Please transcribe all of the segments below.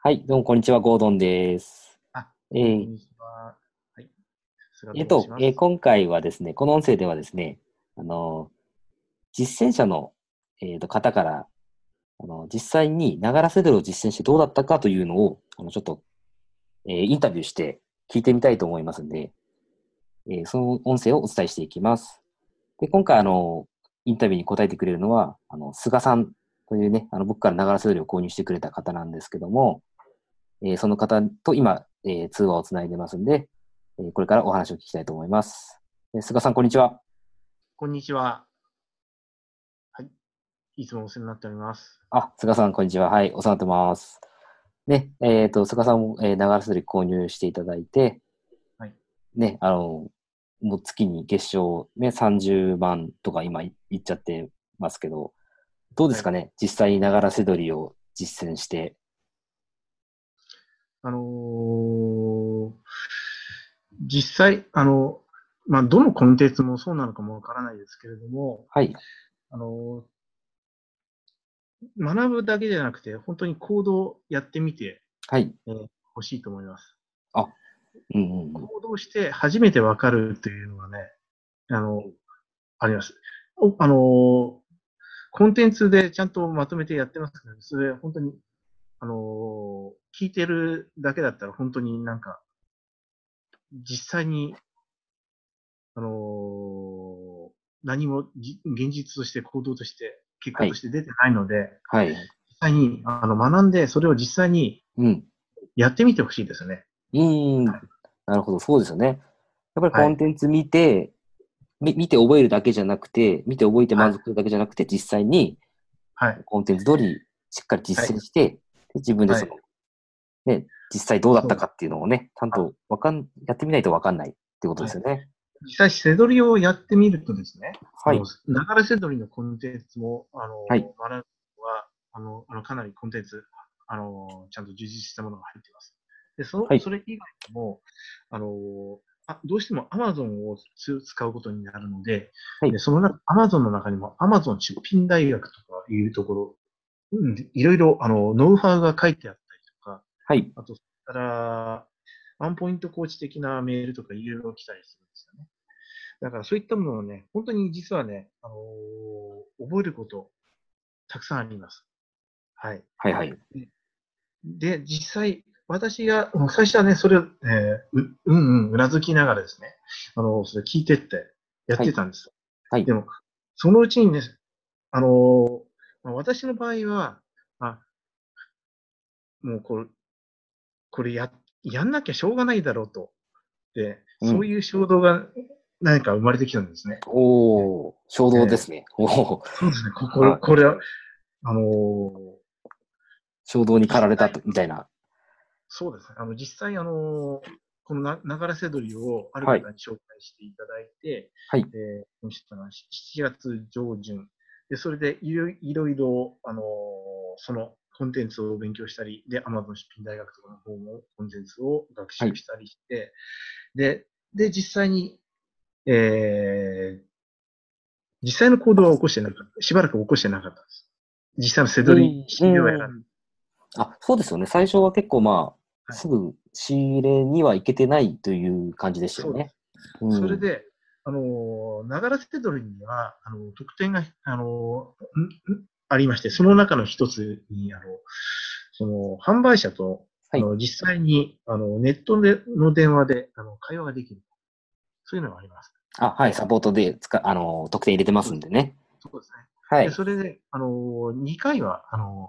はい、どうもこんにちは、ゴードンです。えどうも、こーんにちは。はい、菅と申します。 今回はですね、この音声ではですね、あの、実践者の、方から、実際にながらセドルを実践してどうだったかというのを、ちょっと、インタビューして聞いてみたいと思いますので、その音声をお伝えしていきます。で、今回、インタビューに答えてくれるのは、菅さんというね、僕からながらセドルを購入してくれた方なんですけども、その方と今、通話をつないでますんで、これからお話を聞きたいと思います。菅さん、こんにちは。 こんにちは。はい、いつもお世話になっております。 菅さん、こんにちは。はい、お世話になってます。ね、菅さんも、ながらすり購入していただいて、 はい。 ね、もう月に月賞ね、30万とか今いっちゃってますけど、どうではい。 すかね、実際にながらせどりを実践して。 あのー実際、どのコンテンツもそうなのかもわからないですけれども、 はい、 あの学ぶだけじゃなくて、本当に行動をやってみて、 はい。 欲しいと思います。 あ、うんうんうん。 行動して初めてわかるというのがね、あの、あります。おあのーコンテンツでちゃんとまとめてやってますけど、それ本当に聞いてるだけだったら本当になんか、実際に、あの何も現実として行動として、結はい、 果として出てないので、 はい。 実際に学んで、それを実際にうん。 やってみてほしいですね。 うーん。なるほど、そうですよね。やっぱりコンはい。 テンツ見て、見て覚えるだけじゃなくて、見て覚えてはい。 満足するだけじゃなくて、実際にはい。 コンテンツ通りしっかりはい。 実践して、で自分ではい。 ね、実際どうだっそうです。 たかっていうのをね、ちゃんとやってみないとわかんないってことではい。 すよね。 実際、セドリをやってみるとですね、 はい。 ながらセドリのコンテンツも、 はい。 学ぶのは、かなりコンテンツ、ちゃんと充実したものが入っています。で、 はい。 それ以外にも、あの、どうしても Amazon を使うことになるので、で、 はい。 その中、Amazon の中にも Amazon 出品大学とかいうところ、いろいろ、ノウハウが書いてあったりとか、 はい。 あと、それから、ワンポイントコーチ的なメールとかいろいろ来たりするんですよね。だからそういったものをね、本当に実はね、覚えること、たくさんあります。はい。 はい。はい。 で、実際、私が、最初はね、それを、うなずきながらですね、それ聞いてってやっはい。 てたんです。 はい。 でも、そのうちにね、あの私の場合は、あ、もうこれやんなきゃしょうがないだろうと。で、 うん。 そういう衝動が何か生まれてきたんですね。 おー、衝動でえーすね。おー。 そうですね。 はい。 これは、あのー衝動に駆られたと、 実際、 みたいな。 そうですね。実際、このながらせどりをあるはい。 方に紹介していただいて、 はい。 この人が7月上旬、で、それでいろいろ、そのコンテンツを勉強したり、で、Amazon 出品大学とかの方もコンテンツを学はい。 習したりして、実際に、えー、実際の行動は起こしてなかった。しばらく起こしてなかったです。実際のせどり、 うん。 仕入れはやらない。 うん。そうですよね。最初は結構はい。 すぐ仕入れには行けてないという感じでしたよね。 そうです。 うん。 それで、ながらせどりには、特典が、ありまして、その中の一つに、その、販売者と、 はい。 実際に、ネットでの電話で、会話ができる。そういうのがあります。 はい。サポートで特典入れてまそうです。 すんでね。 そうですね。で、 はい。 それで、2回は、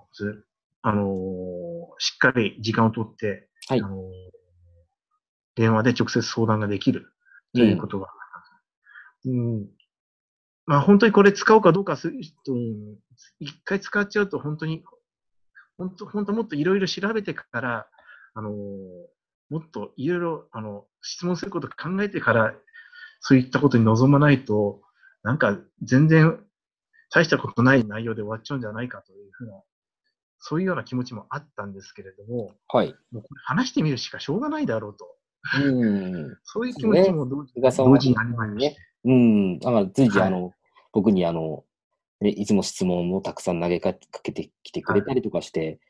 しっかり時間をとって、 はい。 電話で直接相談ができるうん。 ということが、うん、まあ本当にこれ使おうかどうかする人、一回使っちゃうと本当に、本当もっといろいろ調べてから、もっといろいろ、質問することを考えてから、そういったことに臨まないと、なんか全然大したことない内容で終わっちゃうんじゃないかというふうな、そういうような気持ちもあったんですけれども、 はい。 もうこれ話してみるしかしょうがないだろうと。 うん。 そういう気持ちそうね。 も菅さんは同時にあり本当にね。 まして。 うん。だから随時はい。 僕にいつも質問をたくさん投げかけてきてくはい。 れたりとかして、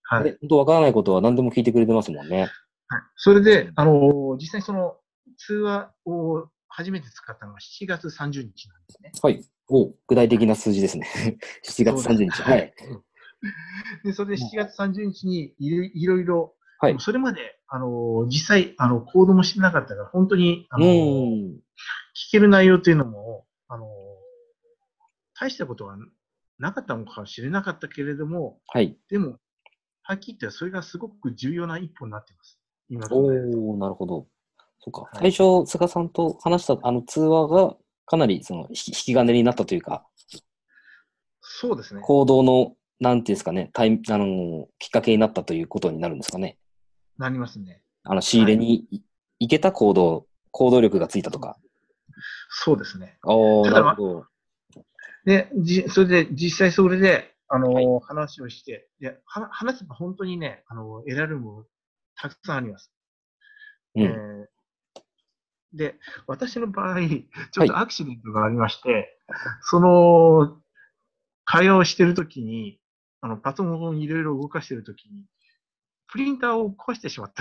はい。 本当わからないことは何でも聞いてくれてますもんね。 はい。それで、実際その通話を初めて使ったのは7月30日なんですね。 はい。具体的な数字ですね。7月そうです。 30日。はい。 で、それで7月30日にいろいろ、 はい。 それまで、実際、コードもしてなかったから、本当に、 うーん。 聞ける内容っていうのも、大したことはなかったのかもしれなかったけれども、 はい。 でも、はっきり言ってそれがすごく重要な一歩になっています。今考えると。 なるほど。そうか。 はい。 最初、菅さんと話した通話がかなり引き金になったというか、 そうですね。 行動の、なんていうんですかね、きっかけになったということになるんですかね。 なりますね。 仕入はい。 れに行けた行動力がついたとか。 そうですね。ただ、 なるほど。 それで、実際それで、 はい。 話をして、話せば本当にね、得られるもの、たくさんあります。 うん。 えで、私の場合、ちょっはい。 とアクシデントがありまして、その、会話をしているときに、パソコンをいろいろ動かしているときに、プリンターを壊してしまった。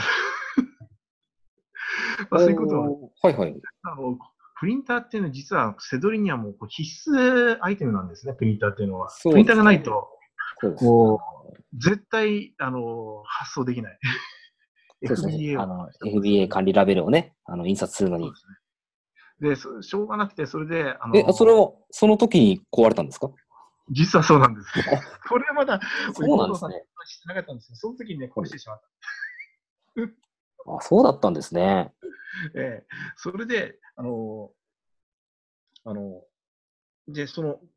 まあ、そういうことは、 はいはい。 あの、プリンターっていうのは実はセドリにはもう必須アイテムなんですね、プリンターっていうのは。プリンターそうですね。 がないと、 そうです。 もう、絶対、発送できない。 そうですね。 FBA をしたものですか FBA らね。 管理ラベルをね、印刷するのに。 そうですね。で、しょうがなくて、それで、 それは、その時に壊れたんですか？ 実はそうなんです。 あ、 これはまだ、俺、 そうゴードンさんとなんですね。 話してなかったんですけど、その時にね、 はい。 壊してしまった。 あ、そうだったんですね。 それで、あの、で、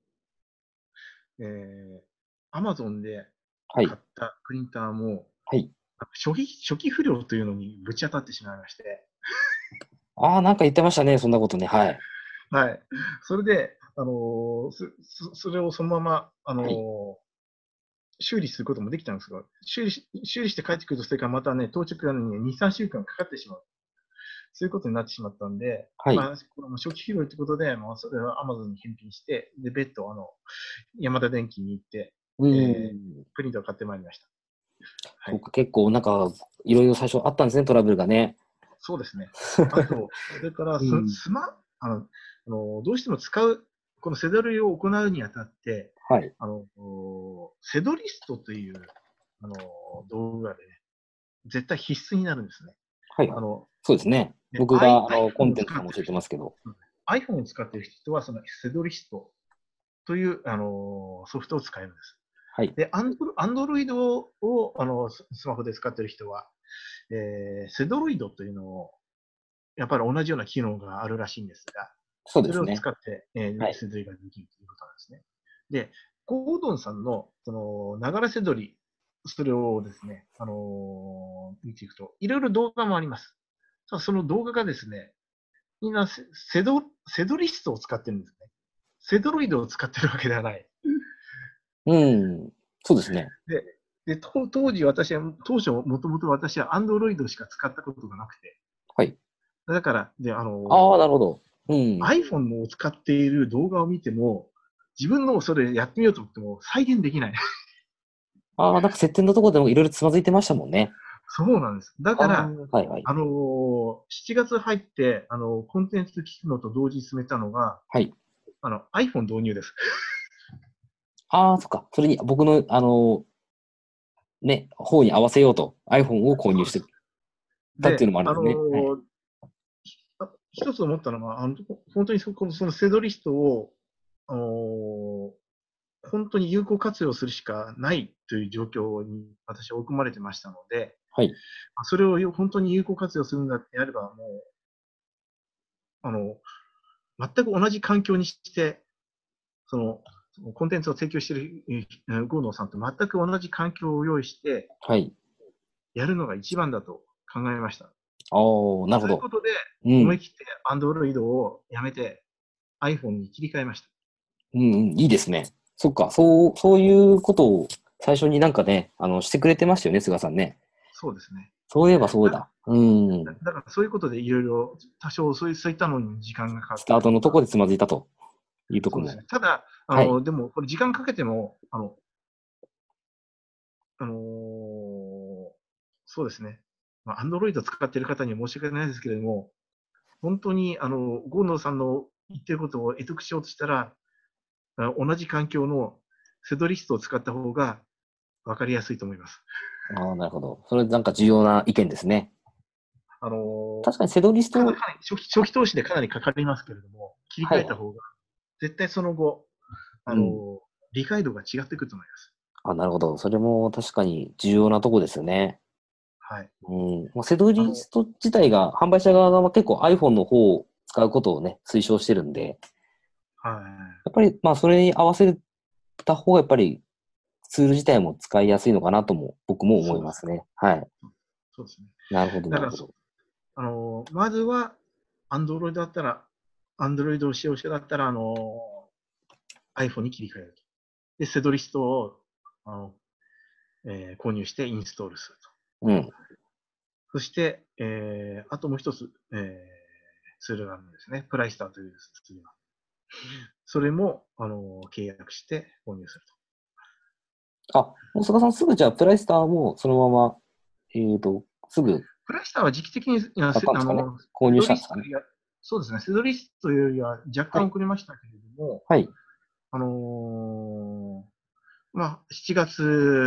アマゾンではい。 買ったプリンターも、 はい。 初期不良というのにぶち当たってしまいまして、 なんか言ってましたね。そんなことね。はい。 はい。それで、それをそのまま、 はい。 修理することもできたんですが、修理して帰ってくると、それからまたね、到着がね、2、3週間かかってしまう。そういうことになってしまったんで、 はい。 まあ、これも初期不良ということで、まあ、それは Amazon に返品して、で、別途、ヤマダ電機に行って、 うーん。 プリンターを買ってまいりました。はい。 そうか、結構なんか、いろいろ最初あったんですね、トラブルがね。 そうですね。あと、それからうん。 どうしても使う、このセドリを行うにあたって、 はい。 セドリストという、あの、道具がね、絶対必須になるんですね。 はいはい。 あの、 そうですね。 ね、 僕が、コ iPhone をンテンツ使ってる人、 でも教えてますけど。 iPhone を使っている人は、そのセドリストという、ソフトを使えるんです。 はい。 で、アンドロイドを、スマホで使っている人は、セドロイドというのを、やっぱり同じような機能があるらしいんですが、それをそうですね。 使って、 はい。 セドリができるということなんですね。で、ゴードンさんの、ながらセドリ、それをですね、見ていくと、いろいろ動画もあります。ただその動画がですね、みんなセドリストを使ってるんですね。セドロイドを使ってるわけではない。 うん。そうですね。 で、当初、もともと私は Android しか使ったことがなくて、 はい。 だから、 なるほど。うん。 iPhone を使っている動画を見ても、自分のそれやってみようと思っても再現できない。 なんか設定のところでもいろいろつまずいてましたもんね。 そうなんです。だから、 はいはい。 7月入って、コンテンツ聞くのと同時に進めたのが、 はい。 iPhone 導入です。 そっか。それに僕の、ね、方に合わせようと iPhone を購入してそうです。 たっていうで、 のもあるんですね。はい。 一つ思ったのは、本当にそのセドリストを、あの本当に有効活用するしかないという状況に私は追い込まれてましたので、 はい。 それを本当に有効活用するんだってあれば、もう、全く同じ環境にして、その、コンテンツを提供しているゴードンさんと全く同じ環境を用意してはい。 やるのが一番だと考えました。 なるほど。 そういうことで、 うん。 思い切って Android をやめて iPhone に切り替えました。 うん、いいですね。そっか。そういうことを最初になんかね、してくれてましたよね、菅さんね。 そうですね。 そういえばそうだだ。うん。 だからそういうことでいろいろ多少そういったのに時間がかかっスタートのとたりとか、 こでつまずいたというとこも。 そうですね。ただ、 はい。 でも、これ時間かけても、 あのーそうですね。まあ、Android 使っている方には申し訳ないですけれども、本当に、ゴンドさんの言ってることを得得しようとしたら、同じ環境のセドリストを使った方が分かりやすいと思います。 ああ、なるほど。それなんか重要な意見ですね。 あの確かにセドリスト、 かなり初期投資でかなりかかりますけれども、切りはい。 替えた方が、絶対その後、あのうん。 理解度が違ってくると思います。 あ、なるほど。それも確かに重要なとこですよね。 はい。 うん。まあ、セドあの、 リスト自体が、販売者側が結構 iPhone の方を使うことをね、推奨してるんで、 はい。 やっぱり、まあ、それに合わせた方が、やっぱり、ツール自体も使いやすいのかなとも、僕も思そうですね。 いますね。はい。 そうですね。 なるほど、 だから、 なるほど。 まずは、Android だったら、Android を使用してだったら、iPhone に切り替えると。で、セドリストを、あの、購入してインストールすると。 うん。 そして、あともう一つ、ツールがあるんですね。プライスターというツールが。それも、契約して購入するあ、もう菅さんすぐじゃあ、プライスターもそのまま、すと。 ぐプライスターは時期的に、 買ったんですかね。購セド入したんですかね。 リストよりは、そうですね、セドリストよりは若はい。 干遅れましたけれども、 はい。 あのまあ、7月、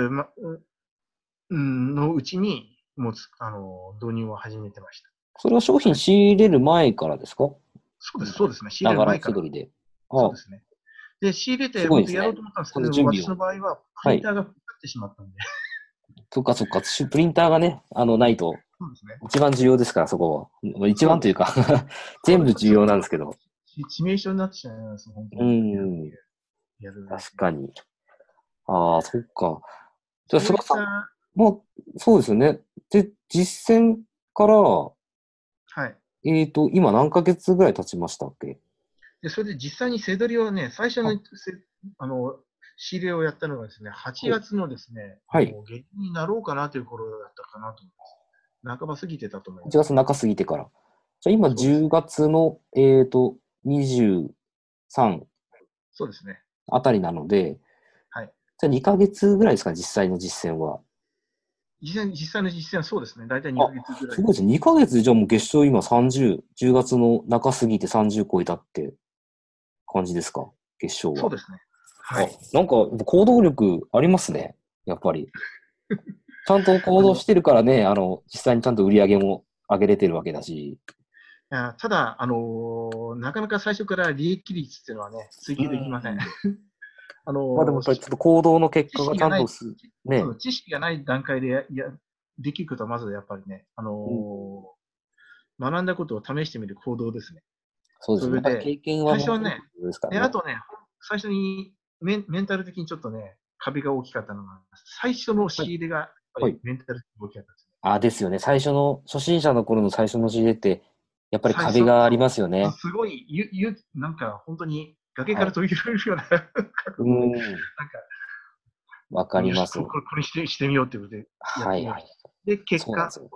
のうちに、もう導入を始めてました。 それは商品はい。 仕入れる前からですか？ そうです、そうですね。仕入れながらる前から。 せどりで。あ、 そうですね。で、仕入れて本当やろうすごいですね。 と思ったんですちゃんけれども、私と準備を。 の場合はプはい。 リンターがかかってしまったんで。 そっかそっか。プリンターがね、ないと、 そうですね。 一番重要ですから、そこは。まあ一そうです。 番というかこれ、 全部重要なんですけど。 致命傷になってしまいます、本当うに。 ん。 やる上で。 確かに。ああ、そっか。じゃあ、 そう菅さんいった、 も、そうですよね。で、実践から、 はい。 今何ヶ月ぐらい経ちましたっけ？ で、それで実際に背取りをね、最初あ、 のあの、仕入れをやったのがですね、8 はい。 月のですね、 はい。 もう下旬になろうかなという頃だったかなと思います。半ば過ぎてたと思いま 1 す。 月中過ぎてから。じゃあ今そうです。 10月の、23 そうですね。 あたりなので、 はい。 じゃあ2ヶ月ぐらいですか、実際の実践は。 実際の実践はそうですね。大体2 あ、 ヶ月ぐらい。 すごいですね。2ヶ月でじゃあもう月賞今30、10月の中過ぎて30超えたって感じですか、月賞は。 そうですね。はあ、 い。 なんか行動力ありますね。やっぱり。ちゃんと行あの、い動してるからね、実際にちゃんと売り上げも上げれてるわけだし。 ただ、なかなか最初から利益率っていうのはね、追う求できません。 ん。 あまあでもやのっぱりちょっと行動の結果がちゃ知識がない、 んとね。 知識がない段階でできることはまずやっぱりね、 うん、 学んだことを試してみる行動ですね。 そうですね。やっぱりそれで、 経験はもう最初はね、 ですからね。 あとね、最初にメンタル的にちょっとね、壁が大きかったのが、最初のはい。 仕入れがやっぱはい。 りメンタル的に大きかったですね。 あ、ですよね。最初の、初心者の頃の最初の事例って、やっぱり最初、 壁がありますよね。 すごい、なんか本当に崖はい。 から飛び降りるような覚う悟で、 ん。 なんか、 わかりよし、 ます。 これしてみようっていうことでやっはいはい。 てみました。で、結果、 そうなんですよ。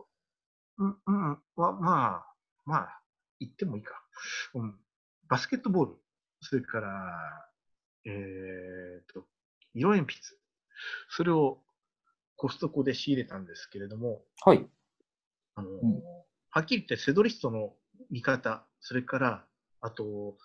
まあ、まあ、言ってもいいか。うん、バスケットボール、それから、え色鉛筆、それをコストコで仕入れたんですけれども、 はい。 あの、 うん。 はっきり言ってセドリストの見方、それから、あと、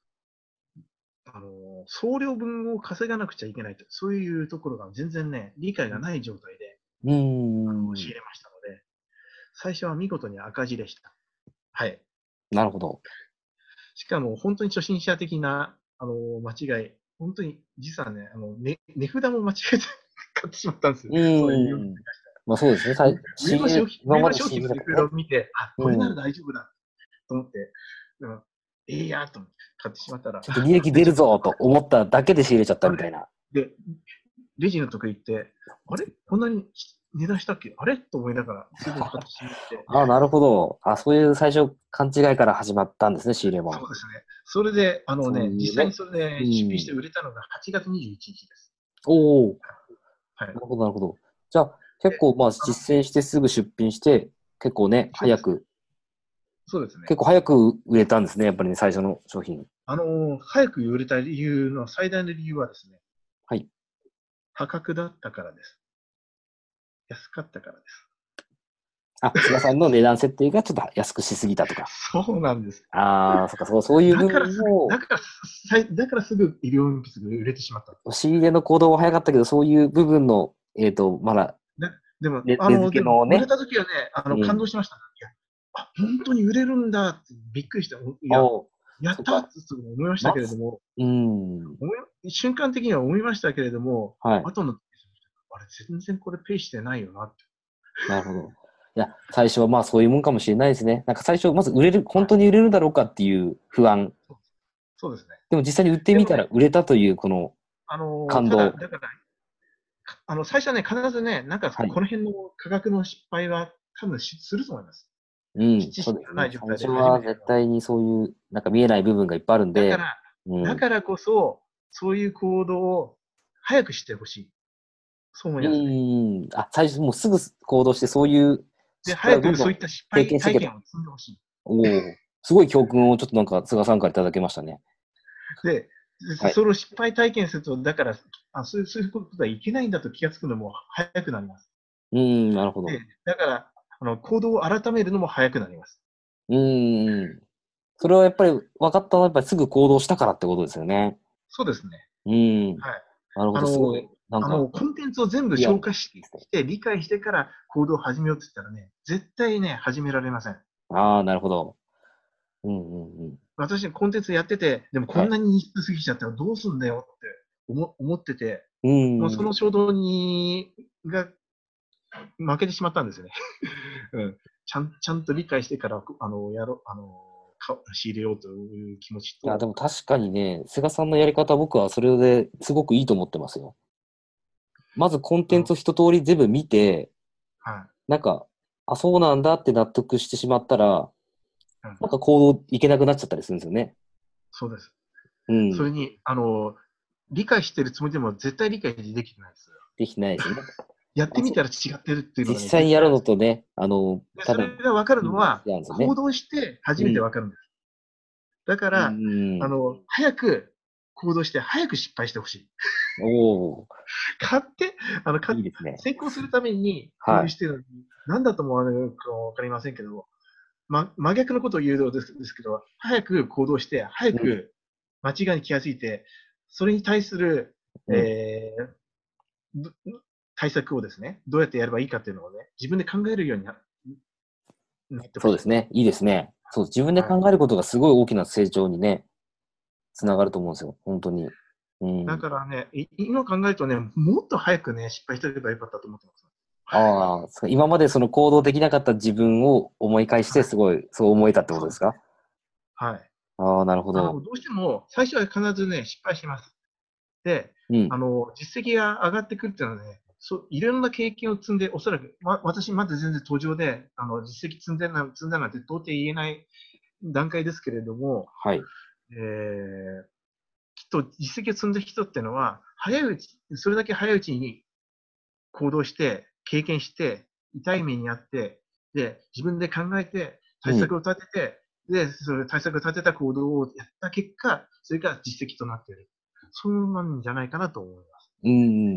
送料分を稼がなくちゃいけないと、そういうところが全然ね、理解がない状態でうーん。 仕入れましたので、最初は見事に赤字でした。はい。 なるほど。 しかも本当に初心者的な、間違い、本当に、実はね、値札も間違えて買ってしまったんですよ。 うその理由ーん。まあそうですね。今まで仕上の商品の値入れだとね。 札を見て、あ、これならうん。 大丈夫だと思って、うん、やーと思って買ってしまったら、 ちょっと利益出るぞと思っただけで仕入れちゃったみたいな。 で、レジのとこ行って、あれこんなに値段したっけあれと思いながら、ついでに買ってしまって、 ああ、なるほど。あ、そういう最初勘違いから始まったんですね、仕入れも。 そうですね。それで、 そういうね。 実際にそれうで出品してん。 売れたのが8月21日です。 おお、 はい。 なるほど、なるほど。じゃあ、結で、 構まああの、 実践してすぐ出品して、結構ね、 そうですね。そうですね。 結構早く売れたんですね、やっぱりね、最初の商品。 早く売れた理由の最大の理由はですね、 はい。 価格だったからです。 安かったからです。 あ、菅さんの値段設定がちょっと安くしすぎたとか。 そうなんです。 ああ、そっか、そういう部だからすぐ、 分を、 だからすぐ医療用品が売れてしまった。 仕入れの行動は早かったけど、そういう部分の、まだ、 でも、 値付けの売れね、 た時はね、 うん。 感動しました。いや、本当に売れるんだってびっくりして、いや、 おやったってそっか。 思いましたけれども、 うん。 瞬間的には思いましたけれども、 はい。 後の、あれ、全然これペイしてないよなって。 なるほど。いや、最初はまあそういうもんかもしれないですね。なんか最初、まず売れる、 はい。 本当に売れるだろうかっていう不安。 そうそうですね。 でも実際に売ってみたらでもね、 売れたというこの感動。 だから、最初はね、必ずね、なんかはい。 この辺の価格の失敗は多分すると思います。 うん、 知そうですね。 識がない状最初態で初めは絶てやるの。 対にそういう、なんか見えない部分がいっぱいあるんで、 だから、 うん。 だからこそ、そういう行動を早くしてほしい。そう思ういますね。 ん。あ、最初もうすぐ行動してそういうで、 失敗をどんどん早くそういった失経敗験していけと。 体験を積んでほしい。 おお、すごい教訓をちょっとなんか菅さんからいただけましたね。 で、 はい。 その失敗体験すると、だから、そういうことはいけないんだと気がつくのも早くなります。 うん、なるほど。 で、だから、行動を改めるのも早くなります。 うん。それはやっぱり分かったのはやっぱりすぐ行動したからってことですよね。 そうですね。 うん。 はい。 なるほど。すごい、なんか、 コンテンツを全部リアル消化しですね。 て、理解してから行動を始めようって言ったらね、絶対ね、始められません。 ああ、なるほど。うんうんうん。 私、コンテンツやってて、でもこはい。 んなに日数過ぎちゃったらどうすんだよって思ってて、 うもうそん。 の衝動が負けてしまったんですよね。うん。ちゃんと理解してから、やろ、仕入れようという気持ちいや、でと、 も確かにね、菅さんのやり方、僕はそれですごくいいと思ってますよ。まずコンテンツを一通り全部見て、 はい。 なんか、あ、そうなんだって納得してしまったら、 うん。 なんか行動いけなくなっちゃったりするんですよね。 そうです。 うん。 それに、理解してるつもりでも絶対理解できてないです。 できないですね。 やってまず、 みたら違ってるっていうのがね、 実際にやる絶対あるんです。 のとね、 で、そただ、 れが分かるうん、 のは、 違うんですよね。 行動して初うん。 めて分かるんです。だかうら、 ん。 早く行動して、早く失敗してほしい。 おー、 買って、あの、か、 いいですね。 成功するために購はい。 入してるのに、何だと思われるか分かりませんけど、真逆のことを言うようですけど、早く行動して、早うん。 く間違いに気がついて、それに対する、 うん。 ど対策をですね、どうやってやればいいかっていうのをね、自分で考えるようになってほしい。 そうですね。いいですね。そう、自分ではい。 考えることがすごい大きな成長にね、つながると思うんですよ。本当に。うん。 だからね、今考えるとね、もっと早くね、失敗してればよかったと思ってます。 ああ、そう今までその行動できなかった自分を思い返して、 はい。 すごい、そう思えたってことそうです。 ですか？ はい。 ああ、なるほど。 どうしても、最初は必ずね、失敗します。で、 うん。 実績が上がってくるっていうのはね、いろんな経験を積んで、おそらく、私まだ全然途上で、実績積んだなんて到底言えない段階ですけれども、 はい。 えー、きっと実績を積んだ人っていうのは、それだけ早いうちに行動して、経験して、痛い目にあって、で、自分で考えて、対うん。 策を立てて、で、それ対策を立てた行動をやった結果、それが実績となっている。そうなんじゃないかなと思います。 うん、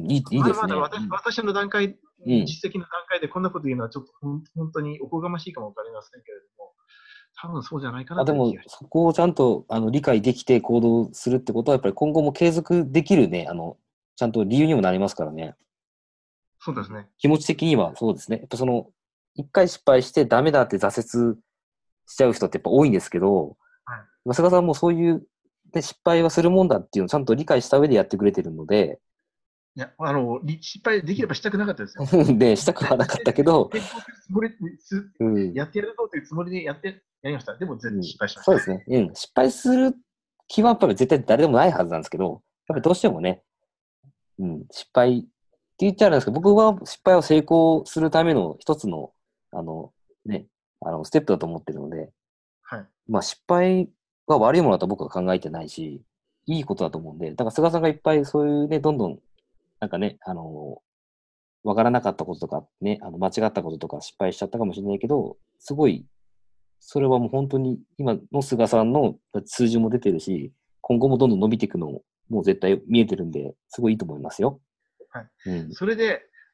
いいまだまだですね。うん。 私のうん。 実績の段階でこんなこと言うのはちょっと本当におこがましいかもわかりませんけれども、多分そうじゃないかあ、 なでも、 という気がします。 そこをちゃんと、理解できて行動するってことは、やっぱり今後も継続できるね、ちゃんと理由にもなりますからね。うん、 そうですね。 気持ち的にはそうですね。やっぱ一回失敗してダメだって挫折しちゃう人ってやっぱ多いんですけど、 はい。 菅さんもそういう、で、失敗はするもんだっていうのをちゃんと理解した上でやってくれてるので、 いや、失敗できればしたくなかったですよ。 で、したくはなかったけど、 成功するつもりうん、 やってやるぞというつもりでやりました。でも、 うん、 失敗しました。 そうですね。うん、失敗する気はやっぱり絶対誰でもないはずなんですけど、やっぱりどうしてもね、うん、失敗って言っちゃうんですけど、僕は失敗を成功するための一つの、あの、ね、ステップだと思ってるので、 はい。 まあ失敗が悪いものだと僕は考えてないし、いいことだと思うんで、だから菅さんがいっぱいそういうね、どんどん、なんかね、わからなかったこととかね、間違ったこととか失敗しちゃったかもしれないけど、すごい、それはもう本当に今の菅さんの数字も出てるし、今後もどんどん伸びていくのも、もう絶対見えてるんで、すごいいいと思いますよ。 はい。 うん。 それで、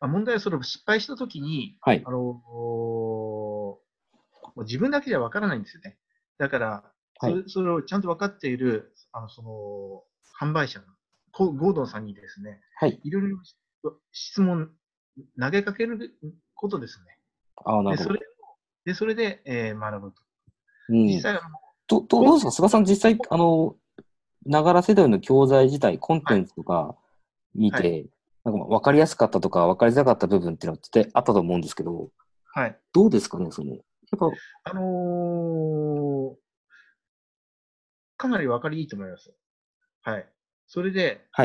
問題はその失敗したときに、 はい。 もう自分だけじゃわからないんですよね。だから、 はい。 それをちゃんと分かっている、販売者の、ゴードンさんにですね、 はい。 いろいろ質問、投げかけることですね。 ああ、なで、 るほど。 それで、学ぶと。 うん。 実際、 どうですか菅さん実際、ながら世代の教材自体、コンはい、 テンツとか見はい、 て、なんかまあ分かりやすかったとか分かりづらかった部分っていうのは絶対あったと思うんですけど、 はい。 どうですかねやっぱ、 あのーかなり分かりいいと思います。はい。それで、 はい。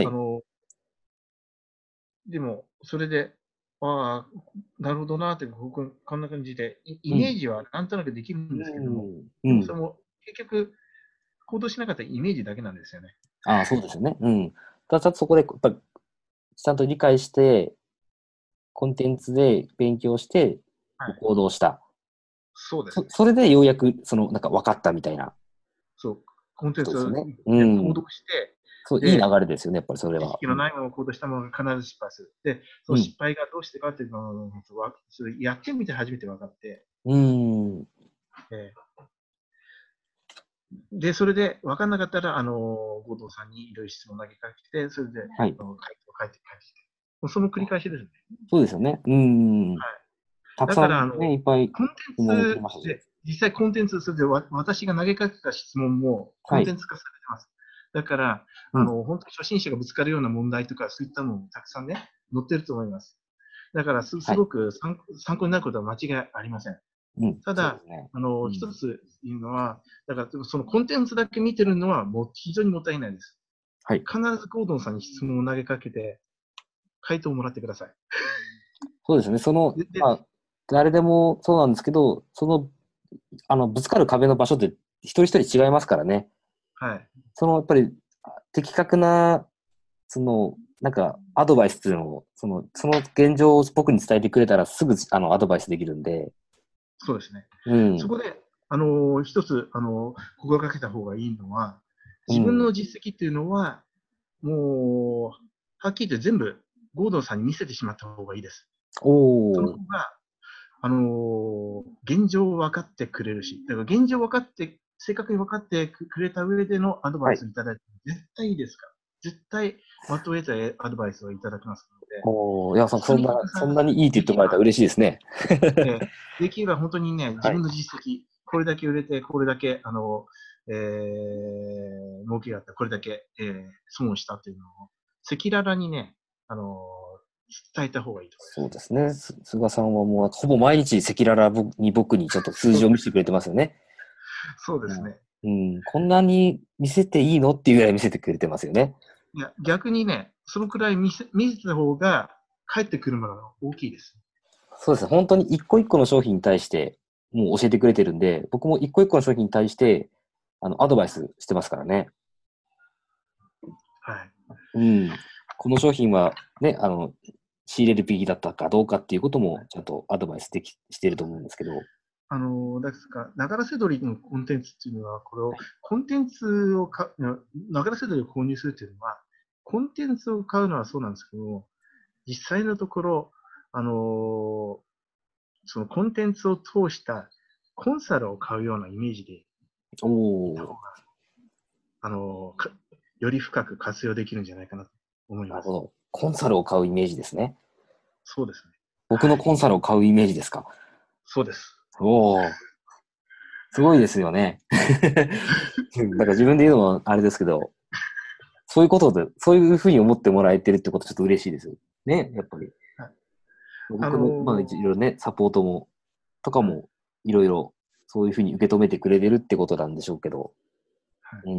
でも、それで、ああ、なるほどなって、僕、こんな感じで、イうん。 メージはなんとなくできるんうですけども、 ん。うん。 でもそれも結局、行動しなかったイメージだけなんですよね。 ああ、そうですよね。うん。ただ、ちゃんとそこで、やっぱり、ちゃんと理解して、コンテンツで勉強して、 はい。 行動した。 そうですね。 それでようやく、なんか分かったみたいなそう。コンテンツを、 ことですよね。うね、行ん。 動して、 そう、いい流で、 れですよね、やっぱりそれは。 知識のないものを行動したものが必ず失敗する。で、そのうん。 失敗がどうしてかっていうのを、それやってみて初めて分かって、 うん。うん。 えで、それで分かんなかったら、後藤さんにいろいろ質問投げかけて、それで、 はい。 回答返ってきて。もうその繰り返しですね。 そうですよね。うん。 はい。 たくだから、 さんね、いっぱいコンテ質問をくれンましたし。 ツで、実際コンテンツ、それで私が投げかけた質問もコはい。 ンテンツ化されてます。だから、 うん。 本当に初心者がぶつかるような問題とか、そういったのもたくさんね、載ってると思います。だからすはい。 ごく参考になることは間違いありません。 うん。 ただ、 そうですね。うん。 一つ言うのは、だからそのコンテンツだけ見てるのはもう非常にもったいないです。 はい。 必ずゴードンさんに質問を投げかけて、回答をもらってください。 そうですね。 で、 まあ、誰でもそうなんですけど、ぶつかる壁の場所って一人一人違いますからね。 はい。 やっぱり、的確な、なんか、アドバイスっていうのを、その現状を僕に伝えてくれたらすぐ、アドバイスできるんで、 そうですね。 うん。 そこで、一つ、心がけた方がいいのは、自分うん。 の実績っていうのは、もう、はっきり言って全部、ゴードンさんに見せてしまった方がいいです。そのおー。 方が、現状を分かってくれるし、だから現状を分かって、正確に分かってくれた上でのアドバはい。 イスをいただいて、絶対いいですから。絶対、的を得たアドバイスをいただきますので、 いや、 そこに逆算そんなにいいって言ってもらえたらできれば、 嬉しいですね。 できれば本当にね、自はい。 分の実績、これだけ売れて、これだけ、儲けがあった、これだけ、損をしたというのを、赤裸々にね、あの伝えた方がいいと思いそうですね。菅さんはもう、ほぼ毎日赤裸々に僕にちょっと数ます。 字を見せてくれてますよね。 そうですね。 うん。うん。こんなに見せていいのっていうぐらい見せてくれてますよね。 いや、逆にね、そのくらい見せた方が、返ってくるものが大きいです。 そうですね。本当に一個一個の商品に対して、もう教えてくれてるんで、僕も一個一個の商品に対して、アドバイスしてますからね。 はい。 うん。この商品はね、仕入れるべきだったかどうかっていうことも、ちゃんとアドバイスしていると思うんですけど。 ですか、ながらせどりのコンテンツっていうのは、これを、コンテンツをながらせどりを購入するっていうのは、コンテンツを買うのはそうなんですけども、実際のところ、あの、そのコンテンツを通したコンサルを買うようなイメージでおいた方が、 お、 あの、より深く活用できるんじゃないかなと思います。 なるほど。コンサルを買うイメージですね。 そうですね。 僕のはい。 コンサルを買うイメージですか。 そうです。 おお、すごいですよね。だから自分で言うのもあれですけど、そういうことで、そういうふうに思ってもらえてるってことちょっと嬉しいですよ。ね、やっぱり。 はい。あ僕の、まあ、いのろいろね、サポートとかはい。 も、いろいろ、そういうふうに受け止めてくれてるってことなんでしょうけど、 はい。 うん。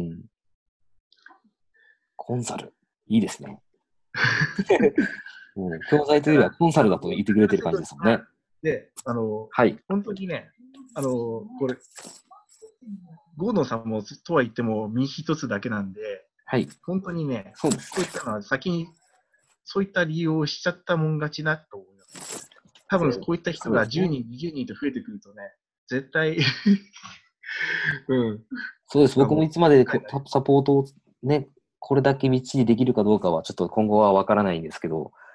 コンサル、いいですね。もう、教材というよりはだから、 コンサルだと言ってくれてる感じ長瀬戸ですもんね。 で、 はい。 本当にね、これ、ゴードンさんもとは言っても身一つだけなんで、 はい。 本当にね、 そうです。 こういったのは先にそういった理由をしちゃったもん勝ちだと思います。多分こういった人が10 そうですね。 人、20人と増えてくるとね、絶対うん、 そうです。僕もいつまで使えない。 サポートをね、これだけみっちりできるかどうかは、ちょっと今後はわからないんですけど、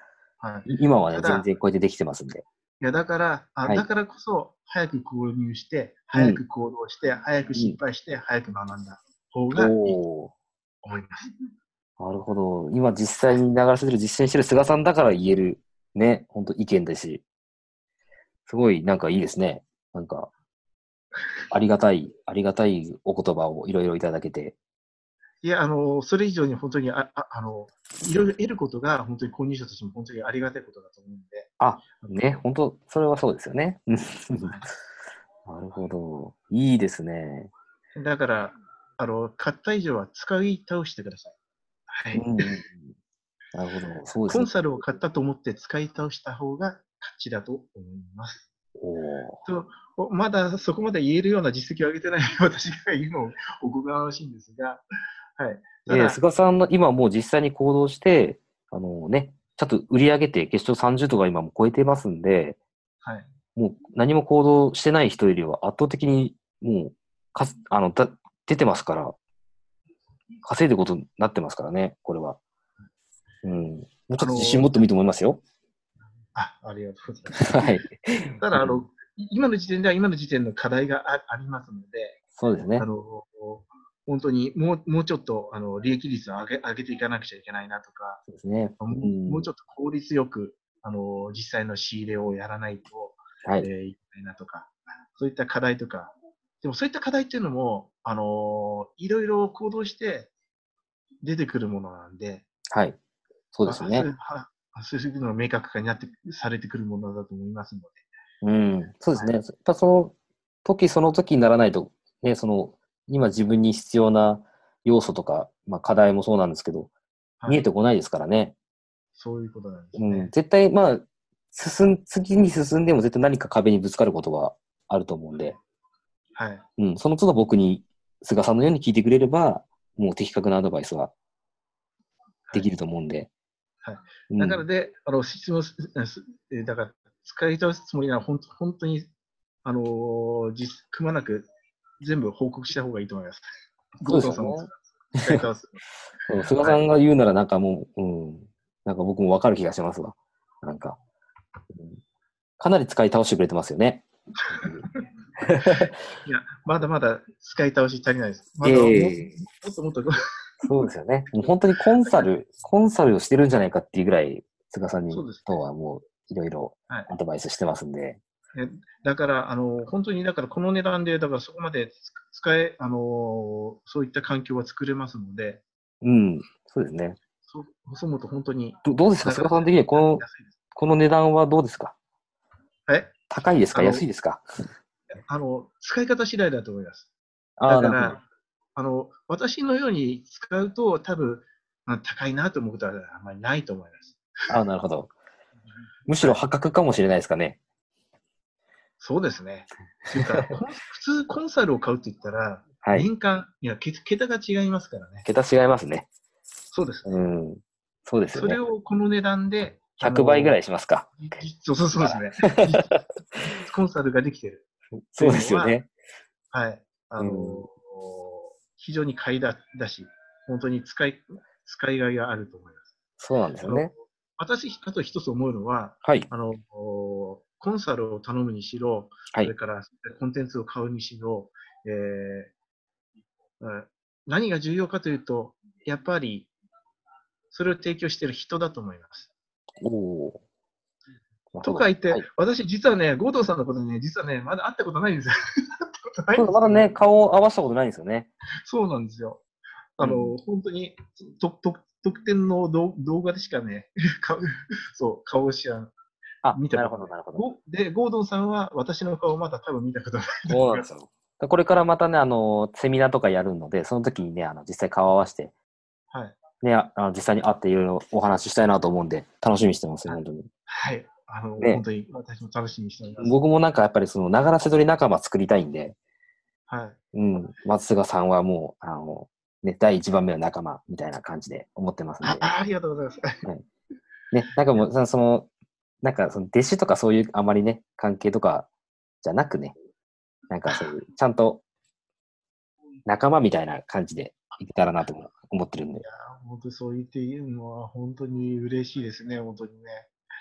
はい。 今はね、 ただ、 全然こうやってできてますんで。 いや、だから、 はい。 だからこそ、早く購入して、 うん。 早く行動して、早くうん。 失敗して、早く学んだ方がいいとおー。 思います。 なるほど。今実際に流らせてる実践してる菅さんだから言える、ね、本当意見だし、すごいなんかいいですね。なんか、ありがたいお言葉をいろいろいただけて。 いや、それ以上に本当に、いろいろ得ることが、本当に購入者としても本当にありがたいことだと思うんで、 あ、 あのね、本当それはそうですよね。うん。 はい、 なるほど。いいですね。 だから、買った以上は使い倒してください。はい。 うんうんうん。なるほど。そうですね。 コンサルを買ったと思って使い倒した方が勝ちだと思います。 おー。 とまだそこまで言えるような実績を上げてない私が言うのもおこがましいんですが、はい。ただ、 菅さんの今もう実際に行動して、ね、ちゃんと売り上げて決勝30とか今も超えてますんで、 はい。 もう何も行動してない人よりは圧倒的にもう、かす、あの、だ、出てますから、稼いでることになってますからね、これは。うん。もうちょっと自信持ってもいいと思いますよ。 ありがとうございます。 はい。 ただ、 うん、 今の時点では今の時点の課題がありますので、 そうですね。 あの、本当にもうちょっと、利益率を上げていかなくちゃいけないなとか、 そうですね。うん。 もうちょっと効率よく、実際の仕入れをやらないと、 はい。 いけないなとか、そういった課題とか、でもそういった課題っていうのも、いろいろ行動して出てくるものなんで、 はい。そうですね。 そういうのが明確化になって、されてくるものだと思いますので、 うん。そうですね。 はい。 やっぱその時その時にならないと、ね、今自分に必要な要素とか、まあ課題もそうなんですけど、 はい。 見えてこないですからね。 そういうことなんですうん。 ね。 絶対、まあ、次に進んでも絶対何か壁にぶつかることはあると思うんで、 はい。 うん。その都度僕に、菅さんのように聞いてくれれば、もう的確なアドバイスははい。 できると思うんで、 はい。 うん。 だからで、質問す、だから、使い倒すつもりなら、本当に、くまなく全部報告した方がいいと思います。 そう合同さんもですよね。 使い倒す。 そう菅さはい。 んが言うならなんかもう、うん。なんか僕もわかる気がしますわ。なんか、うん、かなり使い倒してくれてますよね。本当に。 いや、まだまだ使い倒し足りないです。まだええ、 もっともっと、 そうですよね。もう本当にコンサルをしてるんじゃないかっていうぐらい、菅さんにとそうですね。 はもういろいろはい。 アドバイスしてますんで。 だから、本当に、だからこの値段で、だからそこまで使え、そういった環境は作れますので、 うん、そうですね。 そう思うと本当に、 どうですかなかなか菅さん的には安いです。 この値段はどうですか？ はい。 高いですか？ あの、 安いですか？ 使い方次第だと思います。 ああー、なるほど。 だから、私のように使うと多分、高いなと思うことはあまりないと思います。 ああ、なるほど。むしろはい。 破格かもしれないですかね。 そうですね。というか、普通コンサルを買うって言ったら、 はい。 年間、いや、桁が違いますからね。 桁違いますね。 そうですね。 うん。そうですよそれね。 をこの値段で、 100倍ぐらいしますか。 そうですなら。 ね。コンサルができてるとそういうのは、 ですよね。 はい。 うん。 非常に買いだし、本当に使いがいがあると思います。 そうなんですあの、 よね。 あと一つ思うのは、 はい。 コンサルを頼むにしろ、 はい。 それからコンテンツを買うにしろ、え何が重要かというと、やっぱりそれを提供している人だと思います。 おお、なるほど。 とか言って、 はい。 私実はね、ゴードンさんのことね、実はね、まだ会ったことないんですよ。会ったことないんですけど、 まだね、顔を合わせたことないんですよね。 そうなんですよ。 うん。 本当に、特典の動画でしかね、そう、顔をあ、なるほど、 見たことない。 なるほど。 ゴードンさんは私の顔まだ多分見たことないと思います。 そうなんですよ。これからまたね、セミナーとかやるので、その時にね、実際顔を合わせて、 はい。 ね、実際に会っていろいろお話ししたいなと思うんで、楽しみにしてますよ、本当に。 はい。本ね、 当に私も楽しみにしております。 僕もなんかやっぱりながらせ撮り仲間作りたいんで、 はい。 うん、松菅さんはもう、ね、第一番目の仲間みたいな感じで思ってますんで、 ありがとうございます。 はい。ね、なんかいや、 もう、なんか弟子とかそういうあまりね、関係とかじゃなくね、なんかそういう、ちゃんと仲間みたいな感じでいけたらなとも思ってるんで。 本当にそう言っているのは本当に嬉しいですね、本当にね。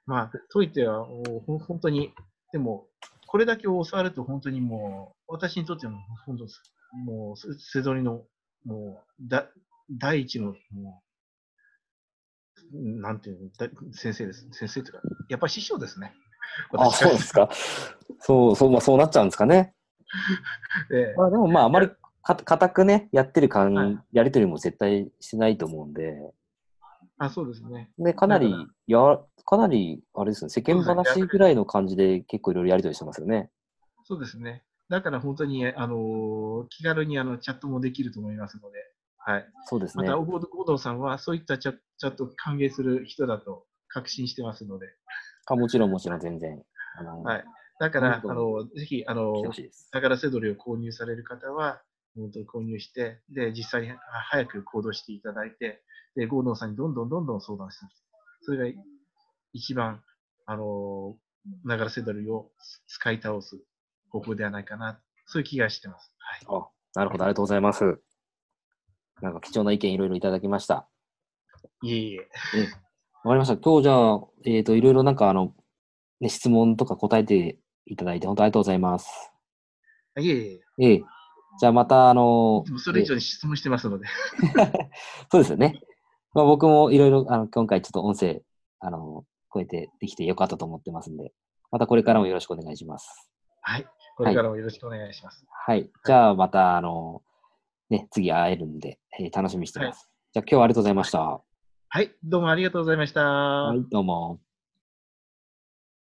まあ、といっては、本当に、でも、これだけ教わると本当にもう、私にとっても、本当、もう、せどりの、もう、第一の、もう、なんていうの、先生です。先生というか、やっぱり師匠ですね。 あ、 私からするそうですか。まあそうなっちゃうんですかね。 と。えまあでもまああまり固くね、やってるはい。 やりとりも絶対しないと思うんで、 あ、そうですね。 で、 だから、 かなり、あれですね、世間そうですね。 話ぐらいの感じで結構いろいろやりとりしてますよね。 そうですね。だから本当に、気軽にチャットもできると思いますので、はい。また、 そうですね。 合同さんはそういったチャットを歓迎する人だと確信してますので、 あ、もちろん全然。 はい。だから、 どんどんぜひ、 来てほしいです。 宝セドリを購入される方は、本当に購入して、で、実際に早く行動していただいて、で、合同さんにどんどん相談していく。それが一番、ながらセドリを使い倒す方法ではないかな、そういう気がしてます。はい。 あ、なるほど、ありがとうございます。なんか貴重な意見いろいろいただきました。 いえいえ。 わかりました。今日じゃあ、いろいろなんかね、質問とか答えていただいて、本当ありがとうございます。 いえいえ。 ええ。じゃあまた、 いつもそれ以上に質問してますので。 そうですよね。まあ、僕もいろいろ、今回ちょっと音声、こうやってできてよかったと思ってますんで、またこれからもよろしくお願いします。 はい。こはい。 れからもよろしくお願いします。 はい。 はい。 じゃあまた、ね、次会えるんで、楽しみにしてはい。 ます。じゃあ今日はありがとうございました。 はい。どうもありがとうございました。 はい、どうも。